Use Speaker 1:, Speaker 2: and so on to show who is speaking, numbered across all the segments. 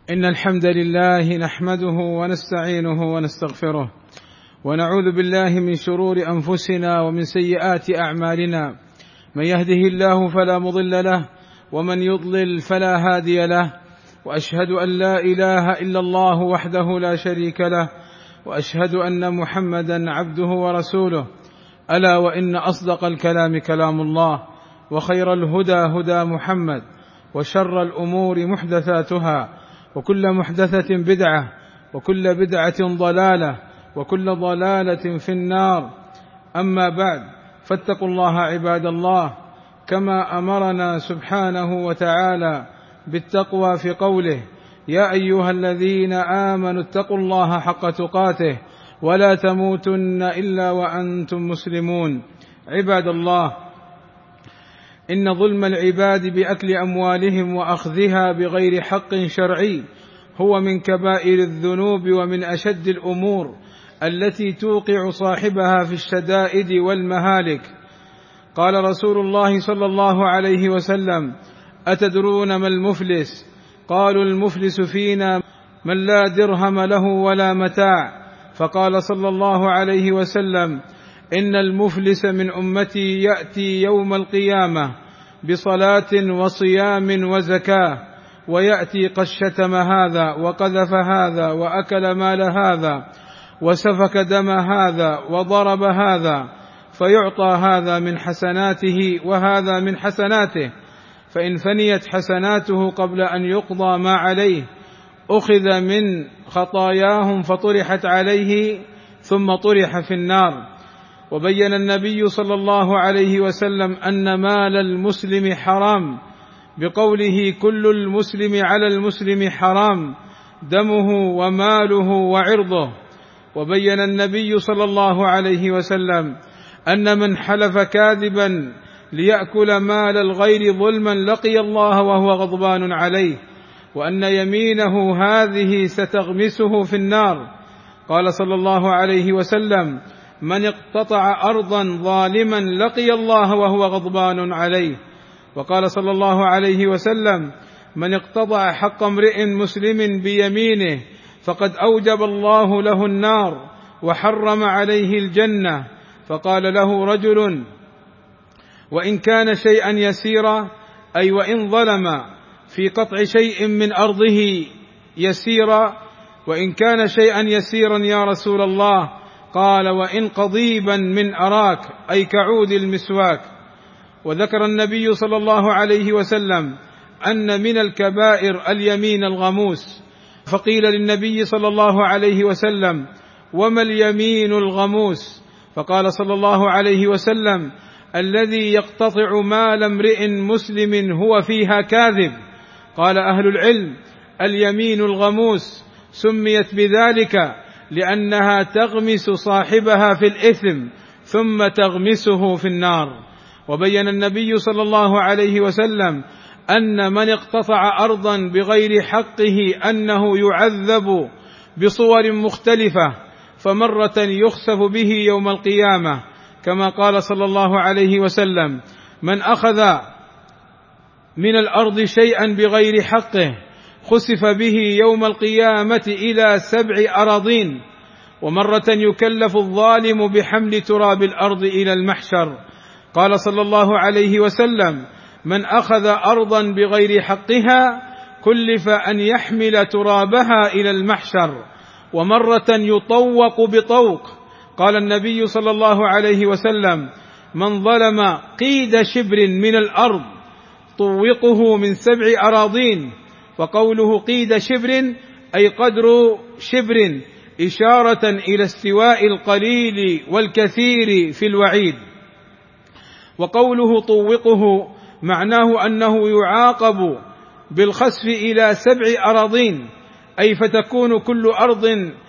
Speaker 1: إن الحمد لله نحمده ونستعينه ونستغفره، ونعوذ بالله من شرور أنفسنا ومن سيئات أعمالنا. من يهده الله فلا مضل له، ومن يضلل فلا هادي له، وأشهد أن لا إله إلا الله وحده لا شريك له، وأشهد أن محمدا عبده ورسوله. ألا وإن أصدق الكلام كلام الله، وخير الهدى هدى محمد، وشر الأمور محدثاتها، وكل محدثة بدعة، وكل بدعة ضلالة، وكل ضلالة في النار. أما بعد، فاتقوا الله عباد الله، كما أمرنا سبحانه وتعالى بالتقوى في قوله: يا أيها الذين آمنوا اتقوا الله حق تقاته ولا تموتن إلا وأنتم مسلمون. عباد الله، إن ظلم العباد بأكل أموالهم وأخذها بغير حق شرعي هو من كبائر الذنوب ومن أشد الأمور التي توقع صاحبها في الشدائد والمهالك. قال رسول الله صلى الله عليه وسلم: أتدرون ما المفلس؟ قالوا: المفلس فينا من لا درهم له ولا متاع. فقال صلى الله عليه وسلم: إن المفلس من أمتي يأتي يوم القيامة بصلاة وصيام وزكاة، ويأتي قد شتم هذا وقذف هذا وأكل مال هذا وسفك دم هذا وضرب هذا، فيعطى هذا من حسناته وهذا من حسناته، فإن فنيت حسناته قبل أن يقضى ما عليه أخذ من خطاياهم فطرحت عليه ثم طرح في النار. وبين النبي صلى الله عليه وسلم أن مال المسلم حرام بقوله: كل المسلم على المسلم حرام دمه وماله وعرضه. وبين النبي صلى الله عليه وسلم أن من حلف كاذبا ليأكل مال الغير ظلما لقي الله وهو غضبان عليه، وأن يمينه هذه ستغمسه في النار. قال صلى الله عليه وسلم: من اقتطع أرضا ظالما لقي الله وهو غضبان عليه. وقال صلى الله عليه وسلم: من اقتطع حق امرئ مسلم بيمينه فقد أوجب الله له النار وحرم عليه الجنة. فقال له رجل: وإن كان شيئا يسيرا، أي وإن ظلم في قطع شيء من أرضه يسيرا؟ وإن كان شيئا يسيرا يا رسول الله؟ قال: وإن قضيبا من أراك، أي كعود المسواك. وذكر النبي صلى الله عليه وسلم أن من الكبائر اليمين الغموس، فقيل للنبي صلى الله عليه وسلم: وما اليمين الغموس؟ فقال صلى الله عليه وسلم: الذي يقتطع مال امرئ مسلم هو فيها كاذب. قال أهل العلم: اليمين الغموس سميت بذلك لأنها تغمس صاحبها في الإثم ثم تغمسه في النار. وبين النبي صلى الله عليه وسلم أن من اقتطع أرضا بغير حقه أنه يعذب بصور مختلفة، فمرة يخسف به يوم القيامة، كما قال صلى الله عليه وسلم: من أخذ من الأرض شيئا بغير حقه خسف به يوم القيامة إلى 7 أراضين. ومرة يكلف الظالم بحمل تراب الأرض إلى المحشر. قال صلى الله عليه وسلم: من أخذ أرضا بغير حقها كلف أن يحمل ترابها إلى المحشر. ومرة يطوق بطوق. قال النبي صلى الله عليه وسلم: من ظلم قيد شبر من الأرض طوقه من 7 أراضين. وقوله قيد شبر أي قدر شبر، إشارة إلى استواء القليل والكثير في الوعيد. وقوله طوقه معناه أنه يعاقب بالخسف إلى 7 أراضين، أي فتكون كل أرض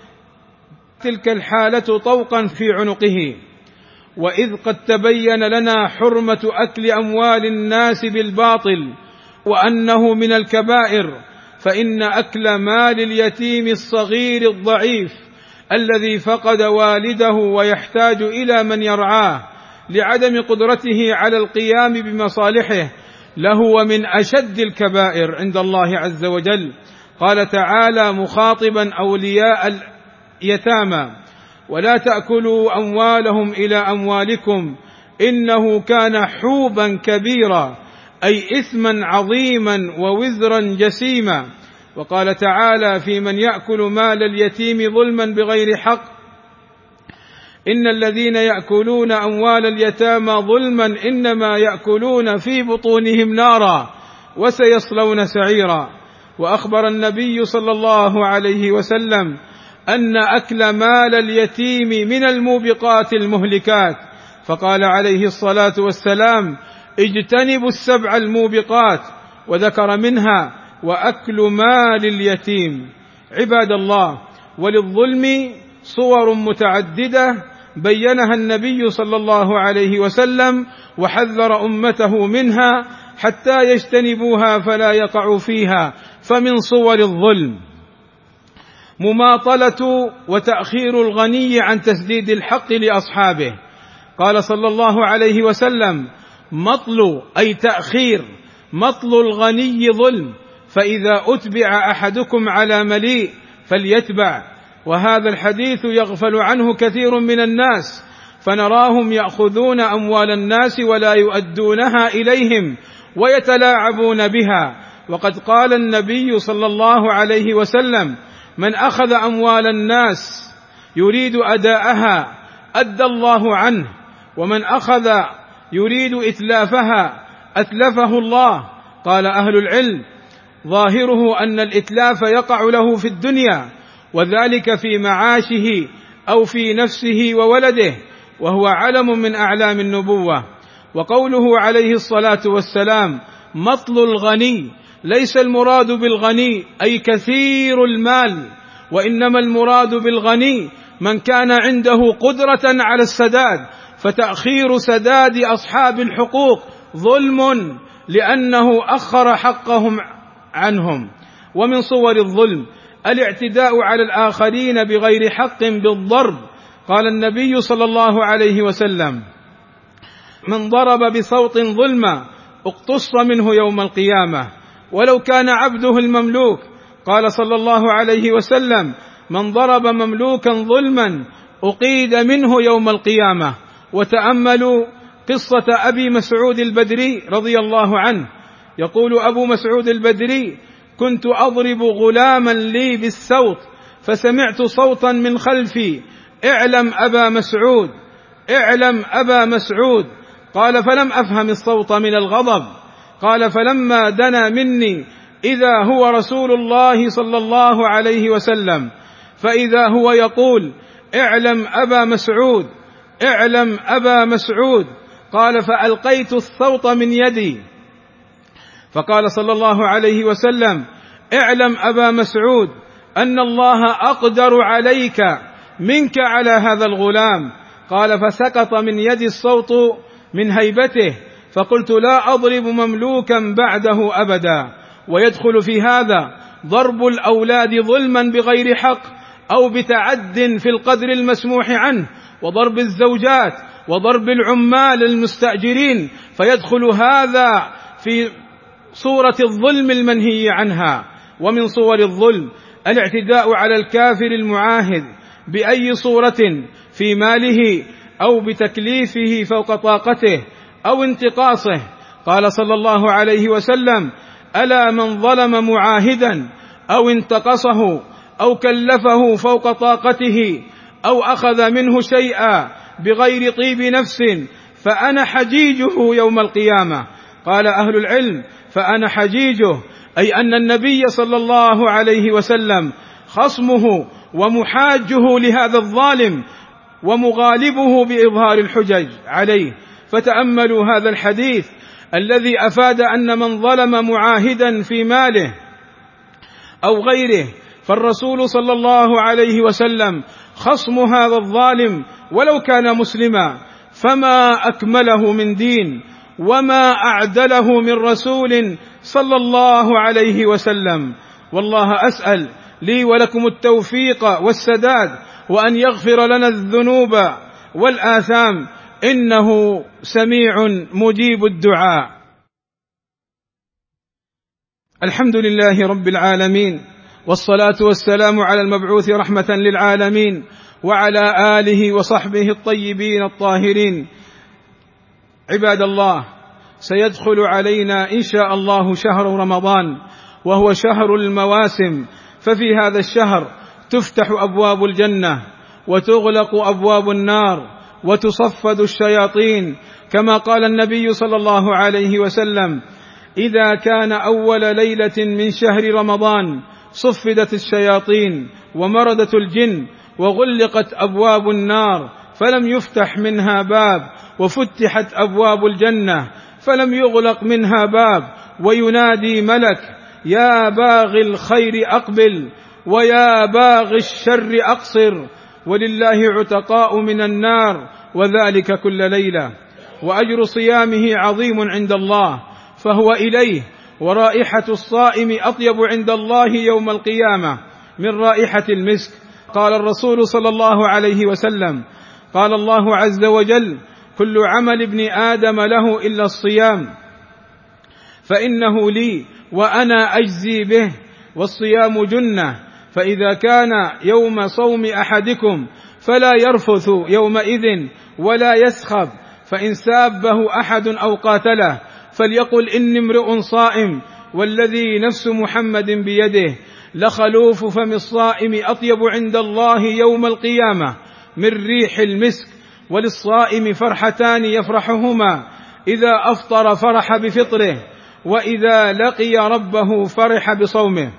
Speaker 1: تلك الحالة طوقا في عنقه. وإذ قد تبين لنا حرمة أكل أموال الناس بالباطل وأنه من الكبائر، فإن أكل مال اليتيم الصغير الضعيف الذي فقد والده ويحتاج إلى من يرعاه لعدم قدرته على القيام بمصالحه لهو من أشد الكبائر عند الله عز وجل. قال تعالى مخاطبا أولياء اليتامى: ولا تأكلوا أموالهم إلى أموالكم إنه كان حوبا كبيرا، أي إثما عظيما ووزرا جسيما. وقال تعالى في من يأكل مال اليتيم ظلما بغير حق: إن الذين يأكلون أموال اليتامى ظلما إنما يأكلون في بطونهم نارا وسيصلون سعيرا. وأخبر النبي صلى الله عليه وسلم أن أكل مال اليتيم من الموبقات المهلكات، فقال عليه الصلاة والسلام: اجتنبوا السبع الموبقات، وذكر منها وأكل مال اليتيم. عباد الله، وللظلم صور متعددة بينها النبي صلى الله عليه وسلم وحذر أمته منها حتى يجتنبوها فلا يقعوا فيها. فمن صور الظلم مماطلة وتأخير الغني عن تسديد الحق لأصحابه. قال صلى الله عليه وسلم: مطل أي تأخير، مطل الغني ظلم، فإذا أتبع أحدكم على مليء فليتبع. وهذا الحديث يغفل عنه كثير من الناس، فنراهم يأخذون أموال الناس ولا يؤدونها إليهم ويتلاعبون بها. وقد قال النبي صلى الله عليه وسلم: من أخذ أموال الناس يريد أداءها أدى الله عنه، ومن أخذ يريد إتلافها أتلفه الله. قال أهل العلم: ظاهره أن الإتلاف يقع له في الدنيا، وذلك في معاشه أو في نفسه وولده، وهو علم من أعلام النبوة. وقوله عليه الصلاة والسلام مطل الغني، ليس المراد بالغني أي كثير المال، وإنما المراد بالغني من كان عنده قدرة على السداد، فتأخير سداد أصحاب الحقوق ظلم لأنه أخر حقهم عنهم. ومن صور الظلم الاعتداء على الآخرين بغير حق بالضرب. قال النبي صلى الله عليه وسلم: من ضرب بصوت ظلما اقتص منه يوم القيامة ولو كان عبده المملوك. قال صلى الله عليه وسلم: من ضرب مملوكا ظلما أقيد منه يوم القيامة. وتأملوا قصة أبي مسعود البدري رضي الله عنه. يقول أبو مسعود البدري: كنت أضرب غلاما لي بالسوط فسمعت صوتا من خلفي: اعلم أبا مسعود، اعلم أبا مسعود. قال: فلم أفهم الصوت من الغضب. قال: فلما دنا مني إذا هو رسول الله صلى الله عليه وسلم، فإذا هو يقول: اعلم أبا مسعود، اعلم أبا مسعود. قال: فألقيت الصوت من يدي، فقال صلى الله عليه وسلم: اعلم أبا مسعود أن الله أقدر عليك منك على هذا الغلام. قال: فسقط من يدي الصوت من هيبته، فقلت: لا أضرب مملوكا بعده أبدا. ويدخل في هذا ضرب الأولاد ظلما بغير حق أو بتعد في القدر المسموح عنه، وضرب الزوجات، وضرب العمال المستأجرين، فيدخل هذا في صورة الظلم المنهي عنها. ومن صور الظلم الاعتداء على الكافر المعاهد بأي صورة في ماله أو بتكليفه فوق طاقته أو انتقاصه. قال صلى الله عليه وسلم: ألا من ظلم معاهدا أو انتقصه أو كلفه فوق طاقته أو أخذ منه شيئا بغير طيب نفس فأنا حجيجه يوم القيامة. قال أهل العلم: فأنا حجيجه أي أن النبي صلى الله عليه وسلم خصمه ومحاجه لهذا الظالم ومغالبه بإظهار الحجج عليه. فتأملوا هذا الحديث الذي أفاد أن من ظلم معاهدا في ماله أو غيره فالرسول صلى الله عليه وسلم خصم هذا الظالم ولو كان مسلما، فما أكمله من دين وما أعدله من رسول صلى الله عليه وسلم. والله أسأل لي ولكم التوفيق والسداد، وأن يغفر لنا الذنوب والآثام، إنه سميع مجيب الدعاء. الحمد لله رب العالمين، والصلاة والسلام على المبعوث رحمة للعالمين وعلى آله وصحبه الطيبين الطاهرين. عباد الله، سيدخل علينا إن شاء الله شهر رمضان، وهو شهر المواسم، ففي هذا الشهر تفتح أبواب الجنة وتغلق أبواب النار وتصفد الشياطين، كما قال النبي صلى الله عليه وسلم: إذا كان أول ليلة من شهر رمضان صفدت الشياطين ومردت الجن وغلقت أبواب النار فلم يفتح منها باب، وفتحت أبواب الجنة فلم يغلق منها باب، وينادي ملك: يا باغي الخير أقبل ويا باغي الشر أقصر، ولله عتقاء من النار، وذلك كل ليلة. وأجر صيامه عظيم عند الله، فهو إليه، ورائحة الصائم أطيب عند الله يوم القيامة من رائحة المسك. قال الرسول صلى الله عليه وسلم: قال الله عز وجل: كل عمل ابن آدم له إلا الصيام فإنه لي وأنا أجزي به، والصيام جنة، فإذا كان يوم صوم أحدكم فلا يرفث يومئذ ولا يسخب، فإن سابه أحد أو قاتله فليقل إني امرؤ صائم، والذي نفس محمد بيده لخلوف فم الصائم أطيب عند الله يوم القيامة من ريح المسك. وللصائم فرحتان يفرحهما: إذا أفطر فرح بفطره، وإذا لقي ربه فرح بصومه.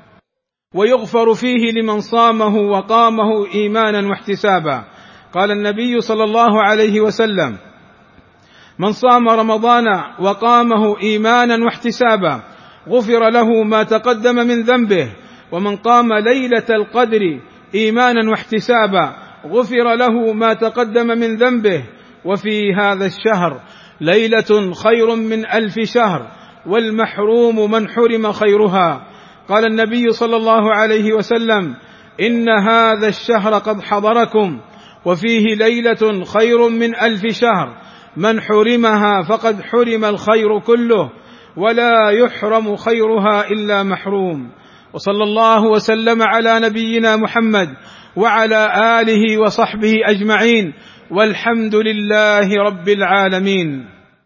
Speaker 1: ويغفر فيه لمن صامه وقامه إيمانا واحتسابا. قال النبي صلى الله عليه وسلم: من صام رمضان وقامه إيمانا واحتسابا غفر له ما تقدم من ذنبه، ومن قام ليلة القدر إيمانا واحتسابا غفر له ما تقدم من ذنبه. وفي هذا الشهر ليلة خير من 1000 شهر، والمحروم من حرم خيرها. قال النبي صلى الله عليه وسلم: إن هذا الشهر قد حضركم، وفيه ليلة خير من 1000 شهر، من حرمها فقد حرم الخير كله، ولا يحرم خيرها إلا محروم. وصلى الله وسلم على نبينا محمد وعلى آله وصحبه أجمعين، والحمد لله رب العالمين.